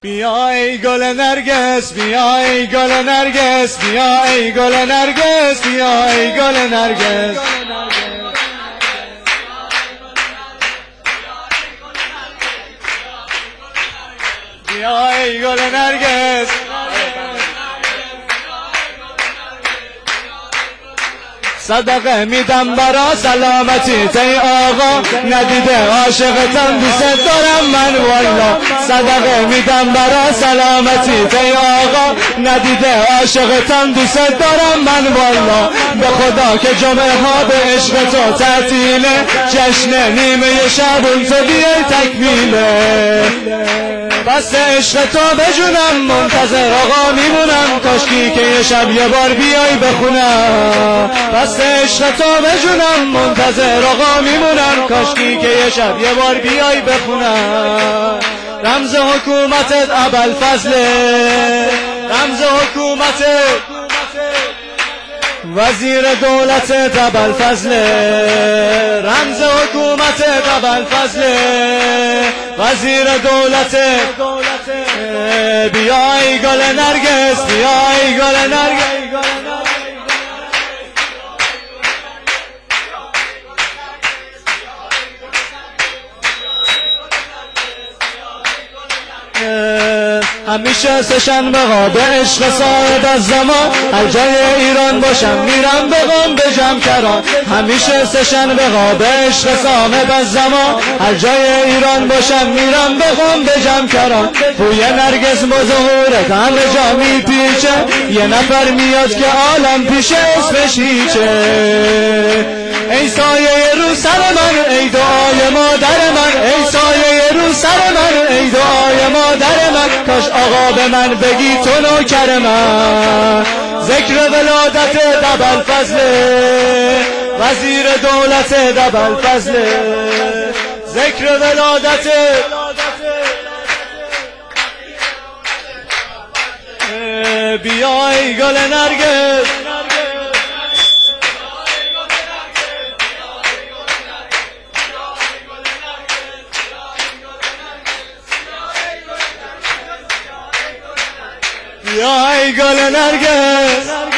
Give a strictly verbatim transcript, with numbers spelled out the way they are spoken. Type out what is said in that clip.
بیا ای گل نرگس، بیا ای گل نرگس، بیا ای گل نرگس، بیا ای گل نرگس. بیا ای گل نرگس، صدقه میدم برا سلامتیت ای آقا، ندیده عاشقتم دوست دارم من والا. صدقه میدم برا سلامتیت ای آقا، ندیده عاشقتم دوست دارم من والا. به خدا که جمعه ها به عشق تو تعطیله، جشن نیمه شبون تو بیای تکمیله. بس عشق تو بجونم، منتظر آقا میمونم، کاشکی که یه شب یه بار بیای بخونم. بس عشق تو بجونم، منتظر آقا میمونم، کاشکی که یه شب یه بار بیای بخونم. رمز حکومتت ابوالفضله، رمز حکومتت وزیر دولتت ابوالفضله، رمز حکومتت ابوالفضله وزیر دولتت. بیا ای گل نرگس، بیا ای گل نرگس. همیشه سه‌شنبه ها به عشق صاحب از زمان، هر جای ایران باشم میرم به قم به جمکران. همیشه سه‌شنبه ها به عشق صاحب از زمان، هر جای ایران باشم میرم به قم به جمکران. بوی نرگس مظهورت همه جا میپیچه، یه نفر میاد که عالم پیشه اسمش هیچه. ای سایه رو سر من، ای دعای مادر من، ای سایه رو سر من، ای دعای مادر من. کاش آقا به من بگی تو نوکر من. ذکر ولادت ابوالفضله وزیر دولت ابوالفضله، ذکر ولادت. بیا ای گل نرگس، بیا ای گل نرگس.